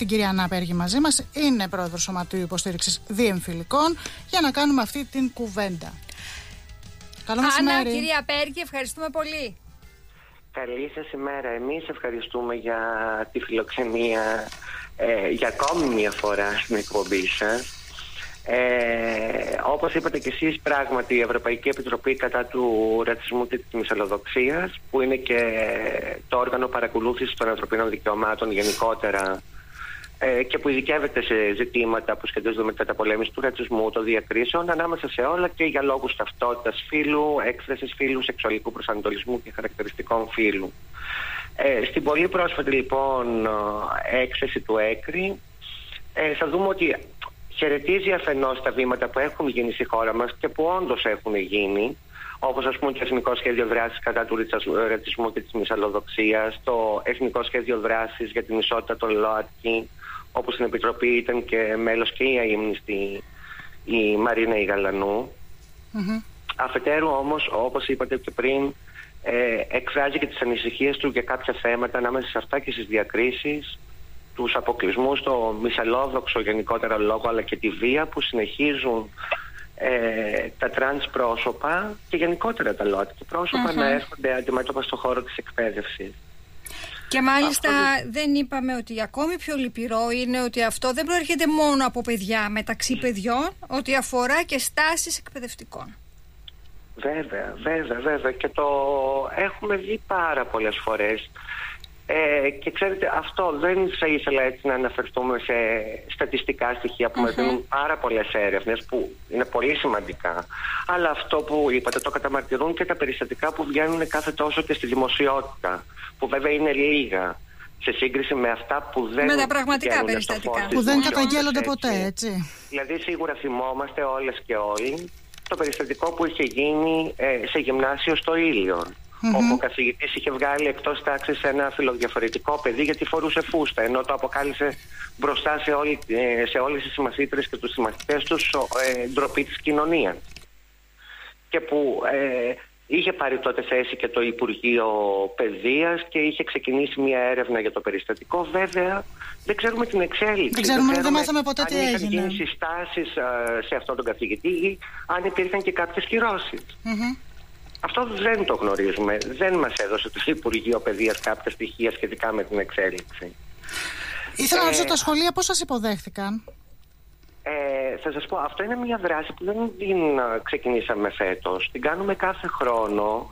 την κυρία Ανά Απέργη μαζί μας, είναι πρόεδρος Σωματείου Υποστήριξης Διεμφυλικών, για να κάνουμε αυτή την κουβέντα. Καλό μεσημέρι. Άννα, κυρία Απέργη, ευχαριστούμε πολύ. Καλή σας ημέρα. Εμείς ευχαριστούμε για τη φιλοξενία για ακόμη μια φορά στην εκπομπή σας. Όπως είπατε και εσείς, πράγματι η Ευρωπαϊκή Επιτροπή κατά του ρατσισμού και της μυσαλλοδοξίας, που είναι και το όργανο παρακολούθησης των ανθρωπίνων δικαιωμάτων γενικότερα και που ειδικεύεται σε ζητήματα που σχετίζονται με την καταπολέμηση του ρατσισμού, των διακρίσεων ανάμεσα σε όλα και για λόγους ταυτότητας φύλου, έκφρασης φύλου, σεξουαλικού προσανατολισμού και χαρακτηριστικών φύλου. Στην πολύ πρόσφατη λοιπόν έκθεση του ΕΚΡΙ θα δούμε ότι χαιρετίζει αφενός τα βήματα που έχουν γίνει στη χώρα μας και που όντως έχουν γίνει, όπως ας πούμε το Εθνικό Σχέδιο Δράσης κατά του ρατσισμού και της μυσαλλοδοξίας, το Εθνικό Σχέδιο Δράσης για την ισότητα των ΛΟΑΤΚΙ, όπου στην Επιτροπή ήταν και μέλος και η αείμνηστη η Μαρίνα Ιγαλανού. Αφετέρου όμως, όπως είπατε και πριν, εκφράζει και τις ανησυχίες του για κάποια θέματα ανάμεσα σε αυτά και στις διακρίσεις, τους αποκλεισμούς, το μυσαλλόδοξο γενικότερα λόγο, αλλά και τη βία που συνεχίζουν τα τρανς πρόσωπα και γενικότερα τα ΛΟΑΤΚΙ πρόσωπα να έρχονται αντιμέτωπα στον χώρο της εκπαίδευσης. Και μάλιστα δεν είπαμε ότι ακόμη πιο λυπηρό είναι ότι αυτό δεν προέρχεται μόνο από παιδιά μεταξύ παιδιών, ότι αφορά και στάσεις εκπαιδευτικών. Βέβαια και το έχουμε δει πάρα πολλές φορές. Και ξέρετε, αυτό δεν θα ήθελα έτσι να αναφερθούμε σε στατιστικά στοιχεία που μας δίνουν πάρα πολλές έρευνες που είναι πολύ σημαντικά, αλλά αυτό που είπατε το καταμαρτυρούν και τα περιστατικά που βγαίνουν κάθε τόσο και στη δημοσιότητα, που βέβαια είναι λίγα σε σύγκριση με αυτά που δεν με τα πραγματικά περιστατικά που δεν καταγγέλλονται ποτέ, έτσι. Δηλαδή σίγουρα θυμόμαστε όλες και όλοι το περιστατικό που είχε γίνει σε γυμνάσιο στο Ήλιον, όπου ο καθηγητής είχε βγάλει εκτός τάξης ένα φιλοδιαφορετικό παιδί γιατί φορούσε φούστα, ενώ το αποκάλυψε μπροστά σε όλες τις συμμαθήτρες και τους συμμαθητές τους ντροπή της κοινωνίας. Και που είχε πάρει τότε θέση και το Υπουργείο Παιδείας και είχε ξεκινήσει μια έρευνα για το περιστατικό. Βέβαια δεν ξέρουμε την εξέλιξη. Δεν μάθαμε ποτέ τι έγινε. Αν είχαν γίνει συστάσεις σε αυτόν τον καθηγητή ή αν υπήρχαν και κάποιες κυρώσεις. Αυτό δεν το γνωρίζουμε. Δεν μας έδωσε το Υπουργείο Παιδείας κάποια στοιχεία σχετικά με την εξέλιξη. Ήθελα να ρωτήσω τα σχολεία πώς σας υποδέχθηκαν. Θα σας πω, αυτό είναι μια δράση που δεν την ξεκινήσαμε φέτος. Την κάνουμε κάθε χρόνο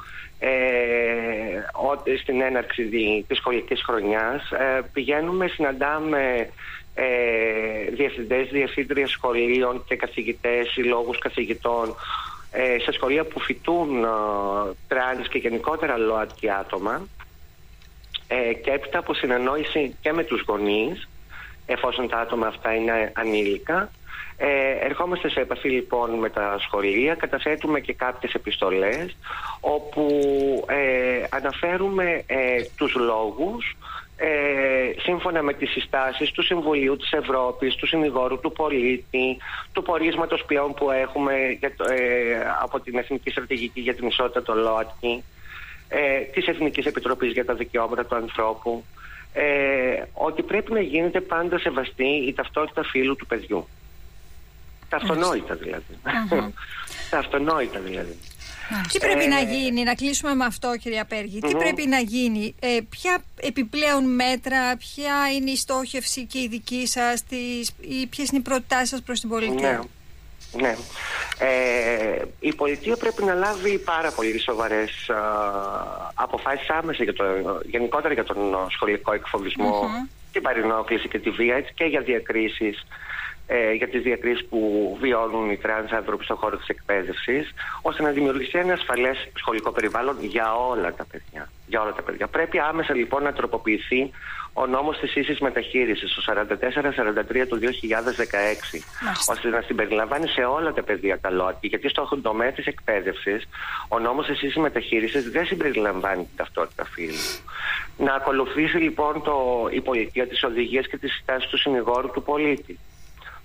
στην έναρξη της σχολικής χρονιάς. Πηγαίνουμε, συναντάμε διευθυντές, διευθύντριες σχολείων και καθηγητές, συλλόγους καθηγητών σε σχολεία που φοιτούν τρανς και γενικότερα ΛΟΑΤΚΙ άτομα, και έπειτα από συνεννόηση και με τους γονείς, εφόσον τα άτομα αυτά είναι ανήλικα, ερχόμαστε σε επαφή λοιπόν με τα σχολεία, καταθέτουμε και κάποιες επιστολές όπου αναφέρουμε τους λόγους σύμφωνα με τις συστάσεις του Συμβουλίου της Ευρώπης, του Συνηγόρου του Πολίτη, του πορίσματος πλέον που έχουμε από την Εθνική Στρατηγική για την Ισότητα των ΛΟΑΤΚΙ, της Εθνικής Επιτροπής για τα Δικαιώματα του Ανθρώπου, ότι πρέπει να γίνεται πάντα σεβαστή η ταυτότητα φύλου του παιδιού. Τα αυτονόητα δηλαδή. Τα αυτονόητα δηλαδή. Τι πρέπει να γίνει, να κλείσουμε με αυτό κυρία Απέργη, τι πρέπει να γίνει, ποια επιπλέον μέτρα, ποια είναι η στόχευση και η δική σας, ποιες είναι οι προτάσεις σας προς την πολιτεία? Ναι. Η πολιτεία πρέπει να λάβει πάρα πολύ σοβαρές αποφάσεις άμεσα γενικότερα για τον σχολικό εκφοβισμό, την παρενόχληση και τη βία, έτσι και για διακρίσεις, για τις διακρίσεις που βιώνουν οι τρανς άνθρωποι στον χώρο της εκπαίδευσης, ώστε να δημιουργηθεί ένα ασφαλές σχολικό περιβάλλον για όλα τα παιδιά. Πρέπει άμεσα λοιπόν να τροποποιηθεί ο νόμος της ίσης μεταχείρισης, το 44-43 του 2016, ώστε να συμπεριλαμβάνει σε όλα τα παιδιά τα ΛΟΑΤΚΙ, γιατί στον τομέα της εκπαίδευσης ο νόμος της ίσης μεταχείρισης δεν συμπεριλαμβάνει την ταυτότητα φύλου. Να ακολουθήσει λοιπόν η πολιτεία τις οδηγίες και τις συστάσεις του Συνηγόρου του Πολίτη,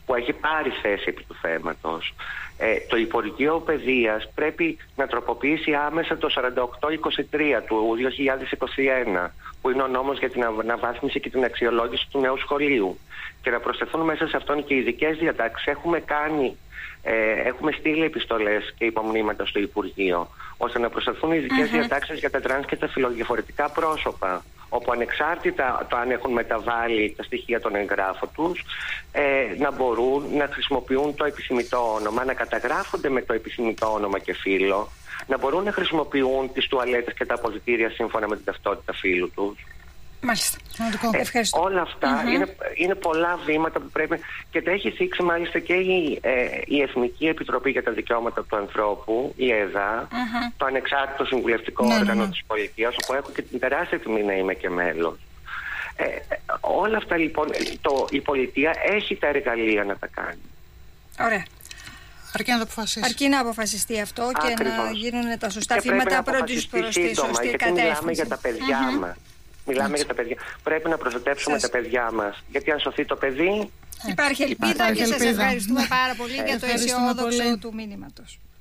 που έχει πάρει θέση επί του θέματος. Το Υπουργείο Παιδείας πρέπει να τροποποιήσει άμεσα το 4823 του 2021, που είναι ο νόμος για την αναβάθμιση και την αξιολόγηση του νέου σχολείου, και να προσθεθούν μέσα σε αυτόν και ειδικές διατάξεις. Έχουμε στείλει επιστολές και υπομνήματα στο Υπουργείο, ώστε να προσθεθούν ειδικές διατάξεις για τα τρανς και τα φιλοδιαφορετικά πρόσωπα, όπου ανεξάρτητα το αν έχουν μεταβάλει τα στοιχεία των εγγράφων τους, να μπορούν να χρησιμοποιούν το επιθυμητό όνομα, να καταγράφονται με το επιθυμητό όνομα και φύλο, να μπορούν να χρησιμοποιούν τις τουαλέτες και τα αποδυτήρια σύμφωνα με την ταυτότητα φύλου τους. Μάλιστα. Ευχαριστώ. Όλα αυτά είναι πολλά βήματα που πρέπει, και τα έχει θίξει μάλιστα και η Εθνική Επιτροπή για τα Δικαιώματα του Ανθρώπου, η ΕΔΑ, το ανεξάρτητο συμβουλευτικό όργανο της πολιτείας, όπου έχω και την τεράστια τιμή να είμαι και μέλος. Όλα αυτά λοιπόν η πολιτεία έχει τα εργαλεία να τα κάνει. Ωραία. Αρκεί να αποφασιστεί αυτό. Ακριβώς. Και να γίνουν τα σωστά και βήματα πρώτης προς τη σωστή κατεύθυνση. Μιλάμε για τα παιδιά μας. Μιλάμε για τα παιδιά. Πρέπει να προστατεύσουμε τα παιδιά μας. Γιατί αν σωθεί το παιδί, υπάρχει ελπίδα, και σας ευχαριστούμε πάρα πολύ για το αισιόδοξο του μήνυματος.